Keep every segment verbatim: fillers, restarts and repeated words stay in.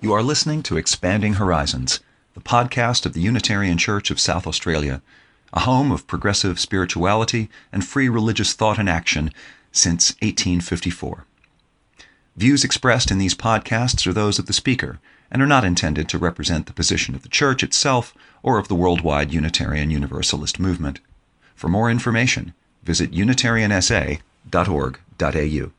You are listening to Expanding Horizons, the podcast of the Unitarian Church of South Australia, a home of progressive spirituality and free religious thought and action since eighteen fifty-four. Views expressed in these podcasts are those of the speaker and are not intended to represent the position of the Church itself or of the worldwide Unitarian Universalist movement. For more information, visit unitarian s a dot org dot a u.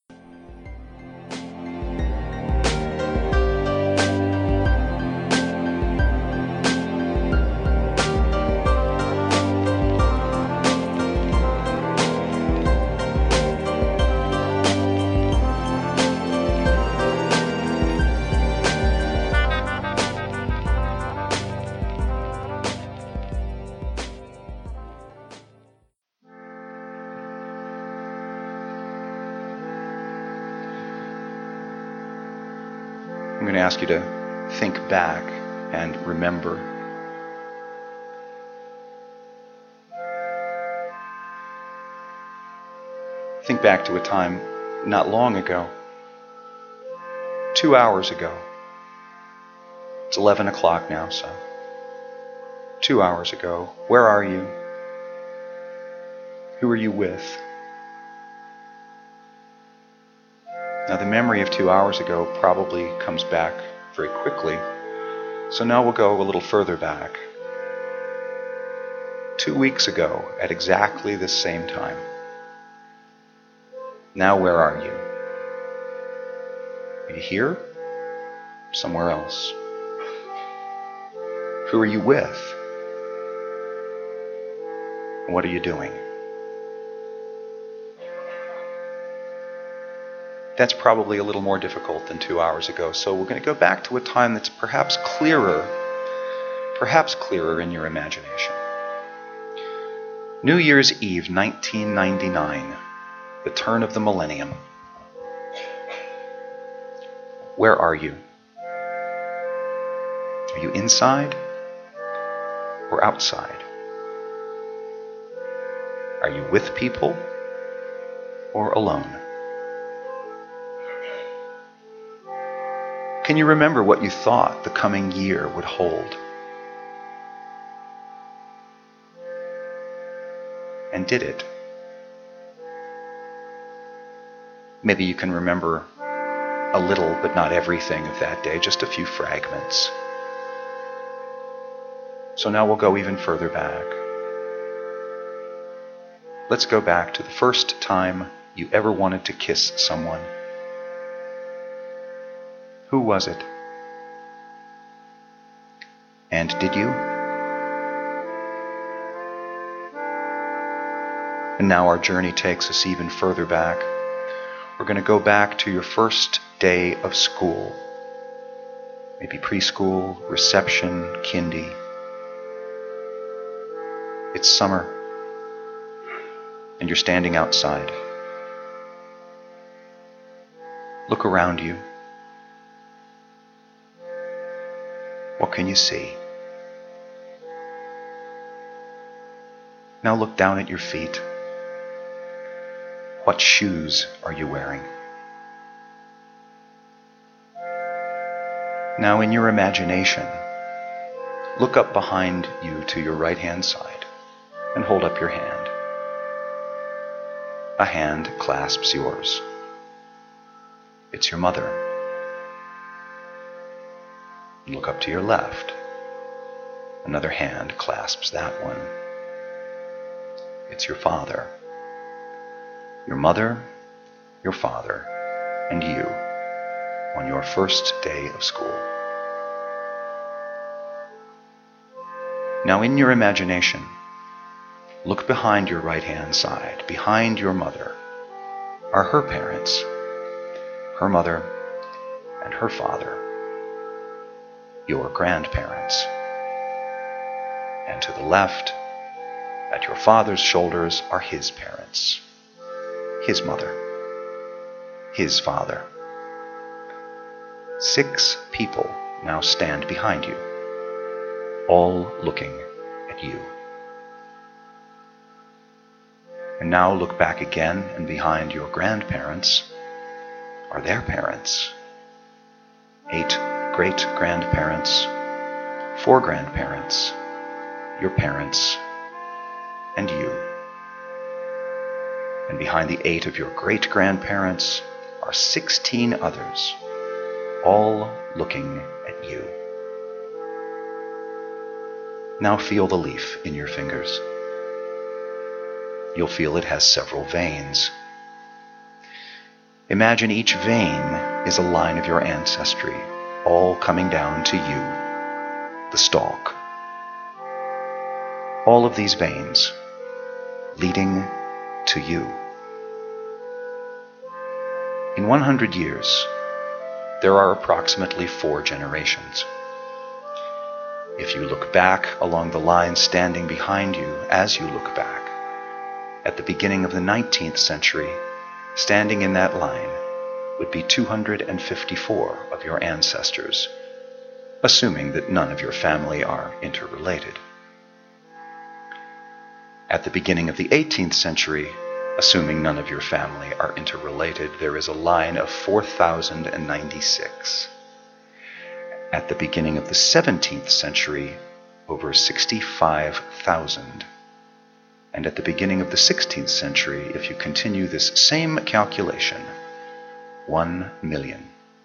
I'm going to ask you to think back and remember. Think back to a time not long ago, two hours ago. It's eleven o'clock now, so two hours ago. Where are you? Who are you with? Now, the memory of two hours ago probably comes back very quickly, so now we'll go a little further back. Two weeks ago, at exactly the same time. Now, where are you? Are you here? Somewhere else? Who are you with? What are you doing? That's probably a little more difficult than two hours ago, so we're going to go back to a time that's perhaps clearer, perhaps clearer in your imagination. New Year's Eve, nineteen ninety-nine, the turn of the millennium. Where are you? Are you inside or outside? Are you with people or alone? Can you remember what you thought the coming year would hold? And did it? Maybe you can remember a little, but not everything of that day, just a few fragments. So now we'll go even further back. Let's go back to the first time you ever wanted to kiss someone. Who was it? And did you? And now our journey takes us even further back. We're going to go back to your first day of school. Maybe preschool, reception, kindy. It's summer, and you're standing outside. Look around you. What can you see? Now look down at your feet. What shoes are you wearing? Now in your imagination, look up behind you to your right-hand side and hold up your hand. A hand clasps yours. It's your mother. Look up to your left. Another hand clasps that one. It's your father. Your mother, your father, and you on your first day of school. Now in your imagination, look behind your right-hand side. Behind your mother are her parents, her mother and her father. Your grandparents. And to the left, at your father's shoulders, are his parents, his mother, his father. Six people now stand behind you, all looking at you. And now look back again, and behind your grandparents are their parents. Eight great-grandparents, four-grandparents, your parents, and you. And behind the eight of your great-grandparents are sixteen others, all looking at you. Now feel the leaf in your fingers. You'll feel it has several veins. Imagine each vein is a line of your ancestry, all coming down to you, the stalk. All of these veins leading to you. In one hundred years, there are approximately four generations. If you look back along the line standing behind you as you look back, at the beginning of the nineteenth century, standing in that line would be two hundred fifty-four of your ancestors, assuming that none of your family are interrelated. At the beginning of the eighteenth century, assuming none of your family are interrelated, there is a line of four thousand ninety-six. At the beginning of the seventeenth century, over sixty-five thousand. And at the beginning of the sixteenth century, if you continue this same calculation, one million.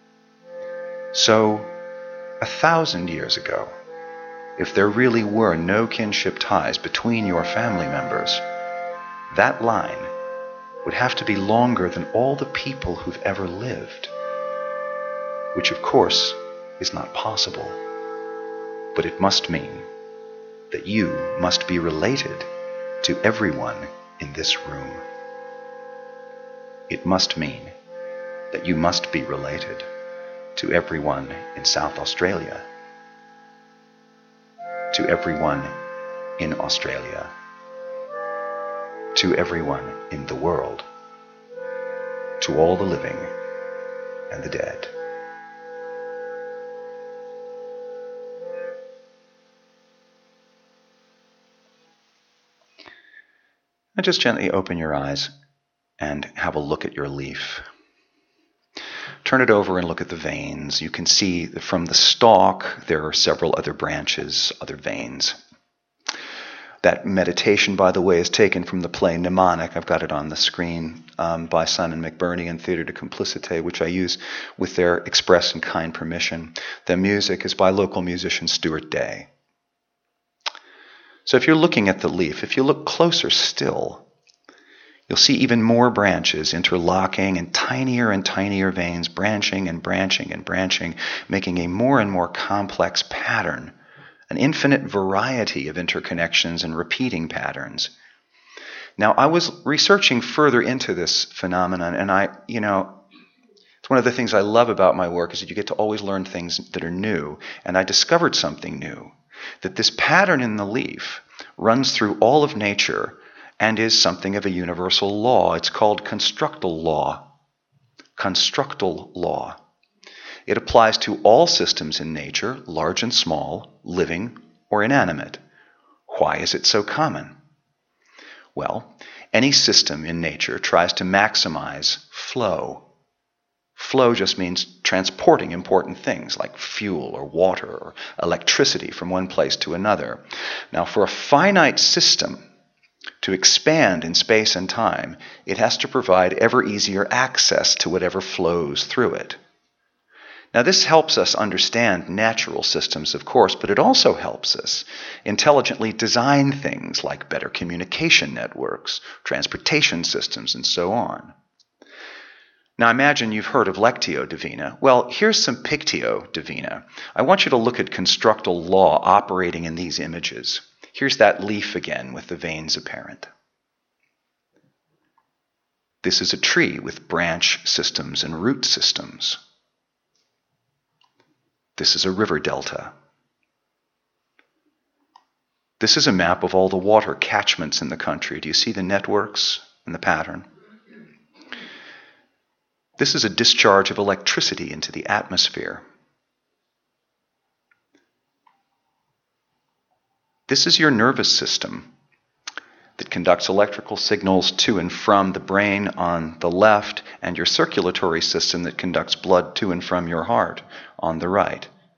So, a thousand years ago, if there really were no kinship ties between your family members, that line would have to be longer than all the people who've ever lived, which of course is not possible. But it must mean that you must be related to everyone in this room. It must mean that you must be related to everyone in South Australia, to everyone in Australia, to everyone in the world, to all the living and the dead. Now just gently open your eyes and have a look at your leaf. Turn it over and look at the veins. You can see that from the stalk there are several other branches, other veins. That meditation, by the way, is taken from the play Mnemonic. I've got it on the screen um, by Simon McBurney and Theatre de Complicité, which I use with their express and kind permission. The music is by local musician Stuart Day. So if you're looking at the leaf, if you look closer still, you'll see even more branches interlocking and tinier and tinier veins branching and branching and branching, making a more and more complex pattern, an infinite variety of interconnections and repeating patterns. Now, I was researching further into this phenomenon, and I, you know, it's one of the things I love about my work is that you get to always learn things that are new, and I discovered something new. That this pattern in the leaf runs through all of nature and is something of a universal law. It's called constructal law. Constructal law. It applies to all systems in nature, large and small, living or inanimate. Why is it so common? Well, any system in nature tries to maximize flow. Flow just means transporting important things like fuel or water or electricity from one place to another. Now, for a finite system to expand in space and time, it has to provide ever easier access to whatever flows through it. Now, this helps us understand natural systems, of course, but it also helps us intelligently design things like better communication networks, transportation systems, and so on. Now imagine you've heard of Lectio Divina. Well, here's some Pictio Divina. I want you to look at constructal law operating in these images. Here's that leaf again with the veins apparent. This is a tree with branch systems and root systems. This is a river delta. This is a map of all the water catchments in the country. Do you see the networks and the pattern? This is a discharge of electricity into the atmosphere. This is your nervous system that conducts electrical signals to and from the brain on the left, and your circulatory system that conducts blood to and from your heart on the right.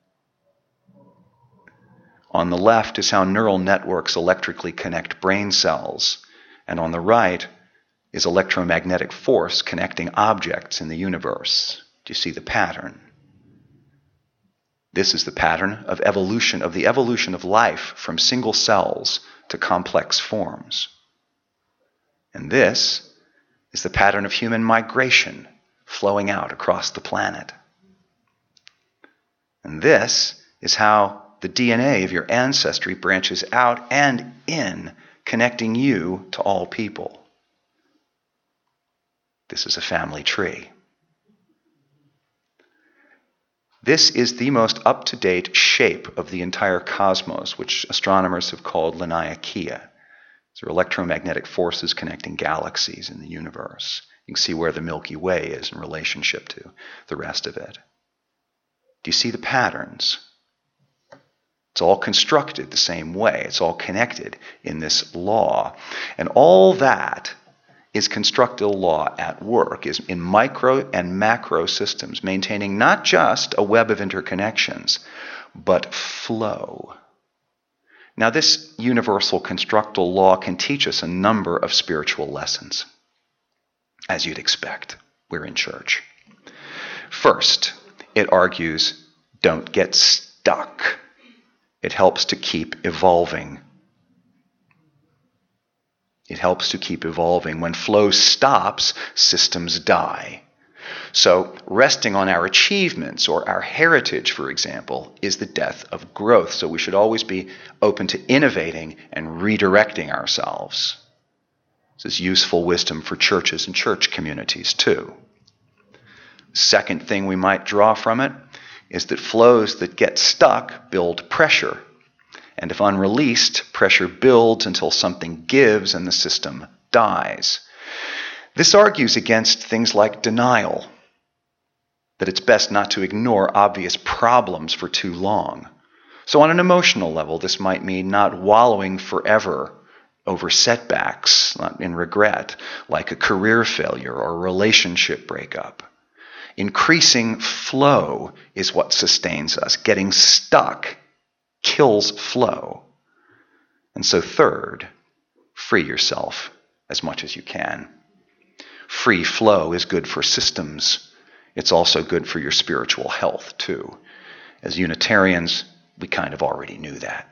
On the left is how neural networks electrically connect brain cells, and on the right is electromagnetic force connecting objects in the universe. Do you see the pattern? This is the pattern of evolution, of the evolution of life from single cells to complex forms. And this is the pattern of human migration flowing out across the planet. And this is how the D N A of your ancestry branches out and in, connecting you to all people. This is a family tree. This is the most up-to-date shape of the entire cosmos, which astronomers have called Laniakea. These are electromagnetic forces connecting galaxies in the universe. You can see where the Milky Way is in relationship to the rest of it. Do you see the patterns? It's all constructed the same way. It's all connected in this law. And all that is constructive law at work, is in micro and macro systems, maintaining not just a web of interconnections, but flow. Now, this universal constructal law can teach us a number of spiritual lessons, as you'd expect. We're in church. First, it argues, don't get stuck. It helps to keep evolving. It helps to keep evolving. When flow stops, systems die. So resting on our achievements or our heritage, for example, is the death of growth. So we should always be open to innovating and redirecting ourselves. This is useful wisdom for churches and church communities too. Second thing we might draw from it is that flows that get stuck build pressure. And if unreleased, pressure builds until something gives and the system dies. This argues against things like denial, that it's best not to ignore obvious problems for too long. So on an emotional level, this might mean not wallowing forever over setbacks, not in regret, like a career failure or a relationship breakup. Increasing flow is what sustains us. Getting stuck kills flow. And so third, free yourself as much as you can. Free flow is good for systems. It's also good for your spiritual health too. As Unitarians, we kind of already knew that.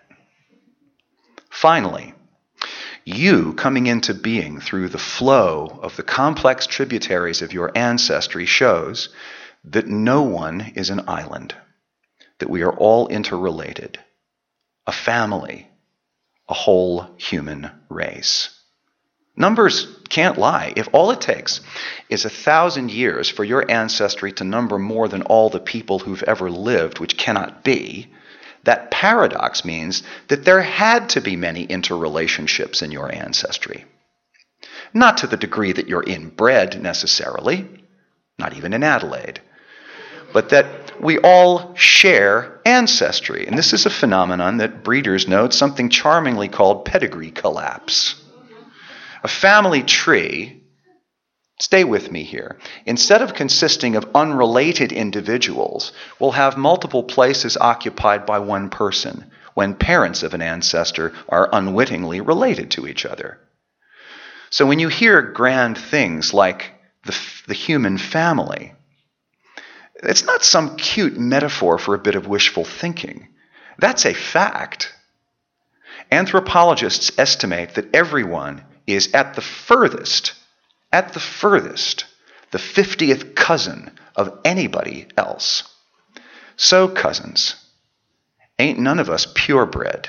Finally, you coming into being through the flow of the complex tributaries of your ancestry shows that no one is an island, that we are all interrelated. A family, a whole human race. Numbers can't lie. If all it takes is a thousand years for your ancestry to number more than all the people who've ever lived, which cannot be, that paradox means that there had to be many interrelationships in your ancestry. Not to the degree that you're inbred necessarily, not even in Adelaide, but that we all share ancestry. And this is a phenomenon that breeders note, something charmingly called pedigree collapse. A family tree, stay with me here, instead of consisting of unrelated individuals, will have multiple places occupied by one person when parents of an ancestor are unwittingly related to each other. So when you hear grand things like the, the human family, it's not some cute metaphor for a bit of wishful thinking. That's a fact. Anthropologists estimate that everyone is at the furthest, at the furthest, the fiftieth cousin of anybody else. So, cousins, ain't none of us purebred.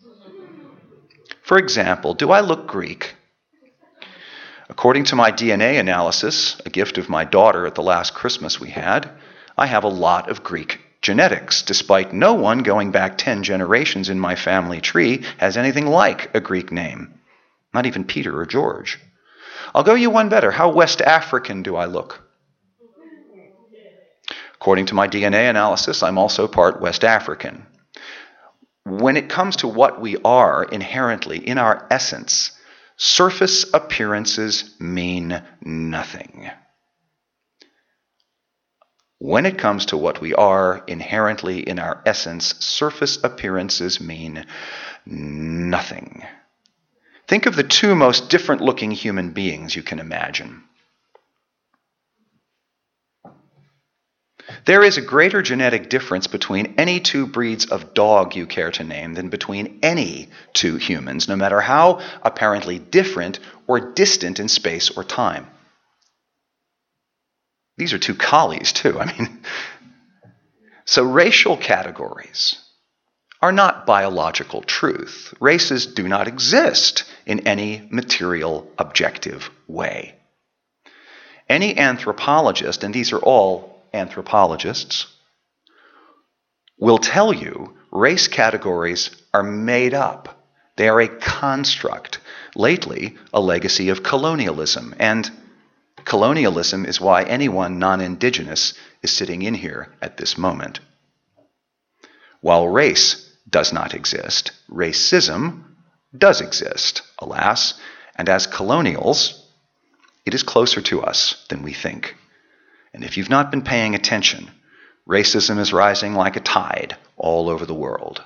For example, do I look Greek? According to my D N A analysis, a gift of my daughter at the last Christmas we had, I have a lot of Greek genetics, despite no one going back ten generations in my family tree has anything like a Greek name. Not even Peter or George. I'll go you one better. How West African do I look? According to my D N A analysis, I'm also part West African. When it comes to what we are inherently, in our essence, surface appearances mean nothing. When it comes to what we are, inherently in our essence, surface appearances mean nothing. Think of the two most different-looking human beings you can imagine. There is a greater genetic difference between any two breeds of dog you care to name than between any two humans, no matter how apparently different or distant in space or time. These are two collies, too. I mean, so racial categories are not biological truth. Races do not exist in any material, objective way. Any anthropologist, and these are all anthropologists, will tell you race categories are made up. They are a construct, lately a legacy of colonialism. And colonialism is why anyone non-indigenous is sitting in here at this moment. While race does not exist, racism does exist, alas, and as colonials, it is closer to us than we think. And if you've not been paying attention, racism is rising like a tide all over the world.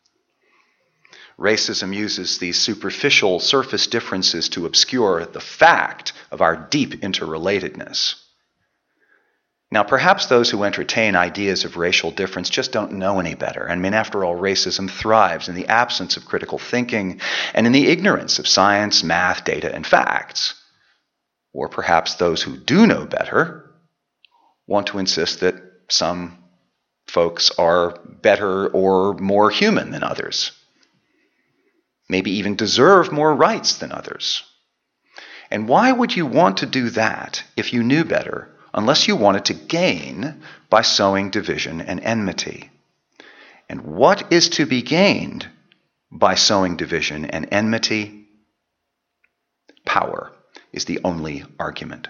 Racism uses these superficial surface differences to obscure the fact of our deep interrelatedness. Now, perhaps those who entertain ideas of racial difference just don't know any better. I mean, after all, racism thrives in the absence of critical thinking and in the ignorance of science, math, data, and facts. Or perhaps those who do know better want to insist that some folks are better or more human than others, maybe even deserve more rights than others. And why would you want to do that if you knew better, unless you wanted to gain by sowing division and enmity? And what is to be gained by sowing division and enmity? Power is the only argument.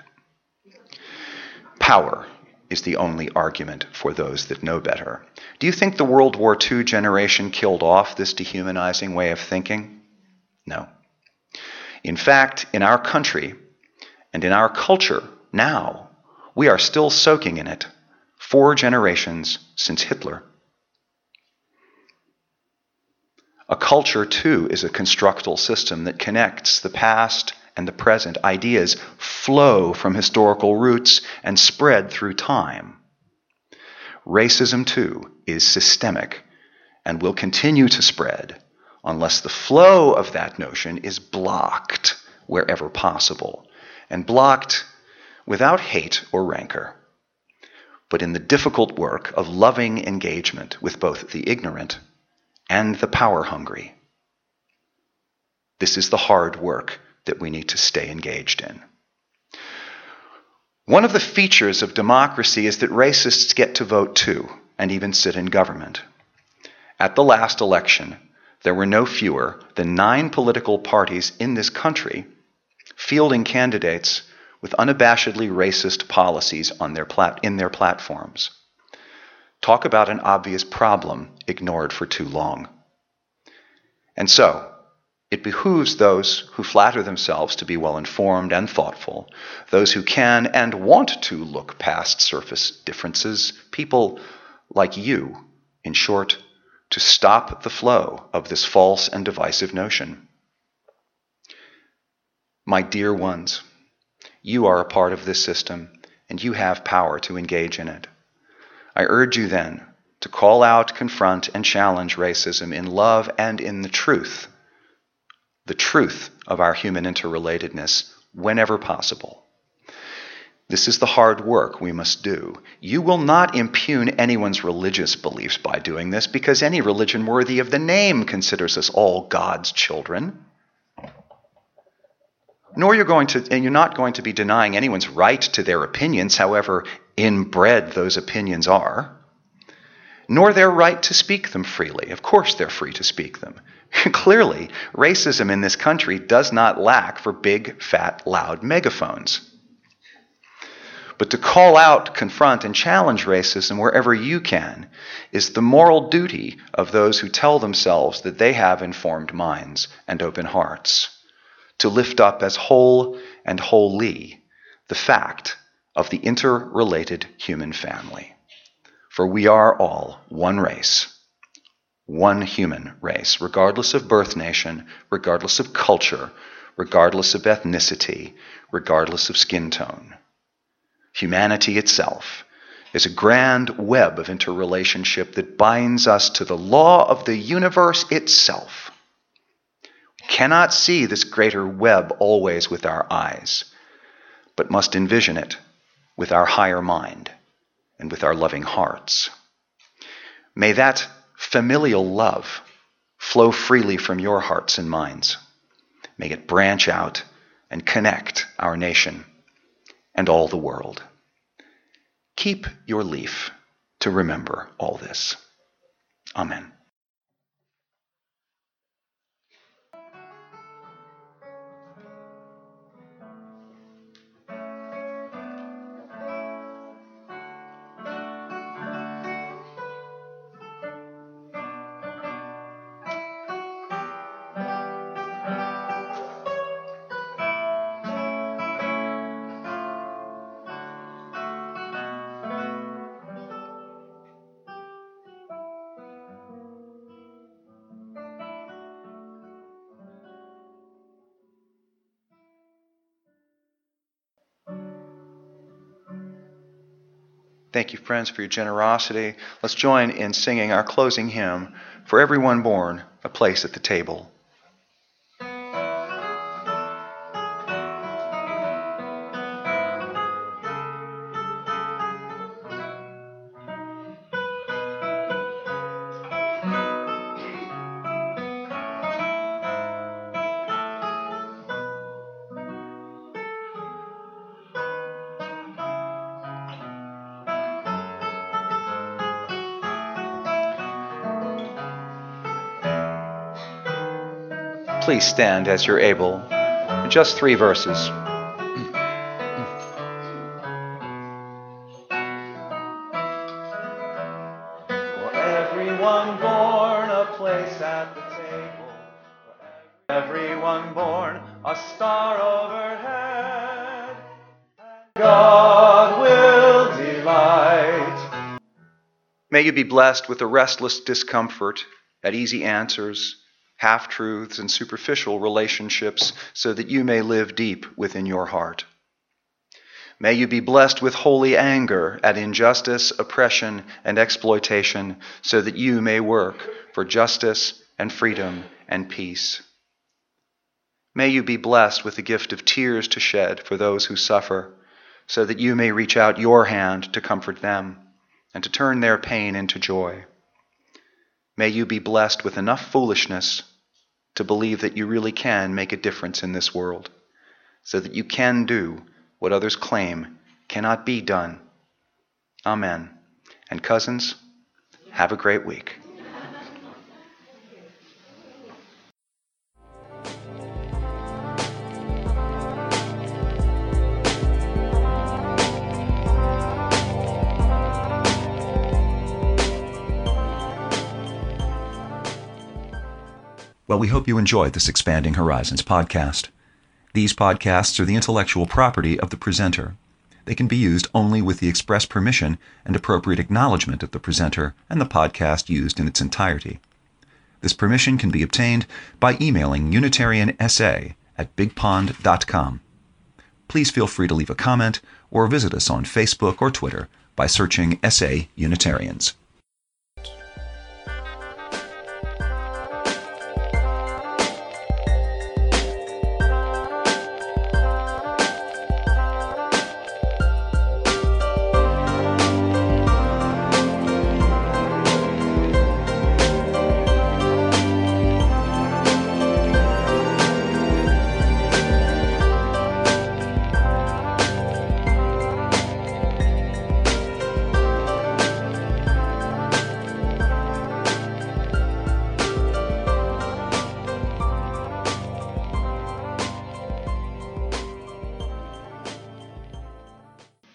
Power is the only argument for those that know better. Do you think the World War Two generation killed off this dehumanizing way of thinking? No. In fact, in our country and in our culture now, we are still soaking in it, four generations since Hitler. A culture, too, is a constructal system that connects the past and the present. Ideas flow from historical roots and spread through time. Racism, too, is systemic and will continue to spread unless the flow of that notion is blocked wherever possible, and blocked without hate or rancor, but in the difficult work of loving engagement with both the ignorant and the power-hungry. This is the hard work that we need to stay engaged in. One of the features of democracy is that racists get to vote too, and even sit in government. At the last election, there were no fewer than nine political parties in this country fielding candidates with unabashedly racist policies on their plat- in their platforms. Talk about an obvious problem ignored for too long. And so, it behooves those who flatter themselves to be well-informed and thoughtful, those who can and want to look past surface differences, people like you, in short, to stop the flow of this false and divisive notion. My dear ones, you are a part of this system, and you have power to engage in it. I urge you then to call out, confront, and challenge racism in love and in the truth, the truth of our human interrelatedness whenever possible. This is the hard work we must do. You will not impugn anyone's religious beliefs by doing this, because any religion worthy of the name considers us all God's children. Nor you're going to, and you're not going to be denying anyone's right to their opinions, however inbred those opinions are, nor their right to speak them freely. Of course they're free to speak them. Clearly, racism in this country does not lack for big, fat, loud megaphones. But to call out, confront, and challenge racism wherever you can is the moral duty of those who tell themselves that they have informed minds and open hearts, to lift up as whole and holy the fact of the interrelated human family. For we are all one race, one human race, regardless of birth nation, regardless of culture, regardless of ethnicity, regardless of skin tone. Humanity itself is a grand web of interrelationship that binds us to the law of the universe itself. We cannot see this greater web always with our eyes, but must envision it with our higher mind and with our loving hearts. May that familial love flow freely from your hearts and minds. May it branch out and connect our nation and all the world. Keep your leaf to remember all this. Amen. Thank you, friends, for your generosity. Let's join in singing our closing hymn, For Everyone Born, a Place at the Table. Please stand as you're able. Just three verses. For everyone born, a place at the table. For everyone born, a star overhead. God will delight. May you be blessed with a restless discomfort at easy answers, half-truths, and superficial relationships so that you may live deep within your heart. May you be blessed with holy anger at injustice, oppression, and exploitation so that you may work for justice and freedom and peace. May you be blessed with the gift of tears to shed for those who suffer so that you may reach out your hand to comfort them and to turn their pain into joy. May you be blessed with enough foolishness to believe that you really can make a difference in this world, so that you can do what others claim cannot be done. Amen. And cousins, have a great week. Well, we hope you enjoyed this Expanding Horizons podcast. These podcasts are the intellectual property of the presenter. They can be used only with the express permission and appropriate acknowledgement of the presenter and the podcast used in its entirety. This permission can be obtained by emailing Unitarian S A at big pond dot com. Please feel free to leave a comment or visit us on Facebook or Twitter by searching S A Unitarians.